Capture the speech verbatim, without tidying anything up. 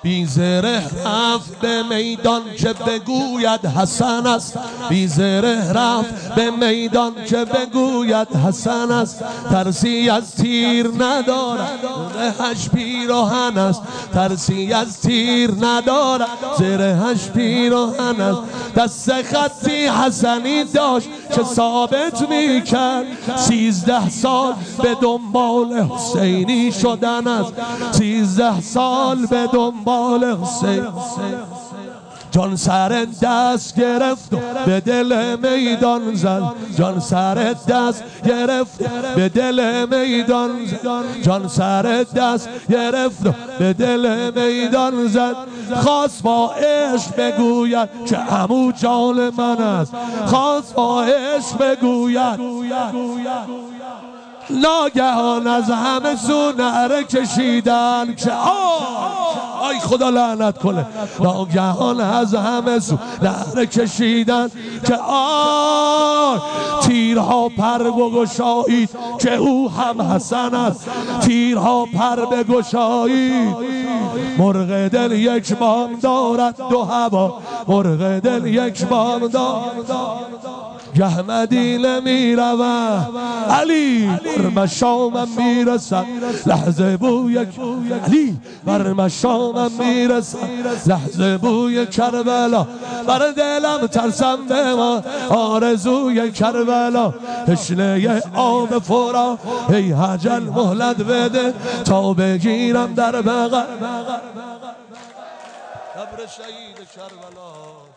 بی زره رفت به میدان که بگوید حسن است. بی زره رفت به میدان که بگوید حسن است. ترسی از تیر ندارد زرهش پیراهن است. ترسی از تیر ندارد زرهش پیراهن است. دست خطی حسنی داشت که ثابت میکرد سیزده سال به دنبال حسینی شدن است. سیزده سال به دنبال حسین. جان سر دست گرفت و به دل میدان زد. جان سر دست گرفت به دل میدان زد. جان سر دست گرفت و به دل میدان زد. خواست با عشق بگوید که عمو جان من است. خواست با عشق بگوید. ناگهان از همه سو نعره کشیدن که آه آی خدا لعنت کنه. ناگهان از همه سو نعره کشیدن که آه تیرها پر بگشایید که او هم حسن است. تیرها پر بگشایید. مرغ دل یک بام دارد دو هوا. مرغ دل یک بام دارد. گه مدینه می روم علی بر مشامم می رسد. لحظه بوی علی بر مشامم می رسد. لحظه بوی کربلا بر دلم ترسم بمان. آرزوی کربلا تشنه آب فرات. ای حجل مهلت بده تا بگیرم در بغل قبر شهید کربلا.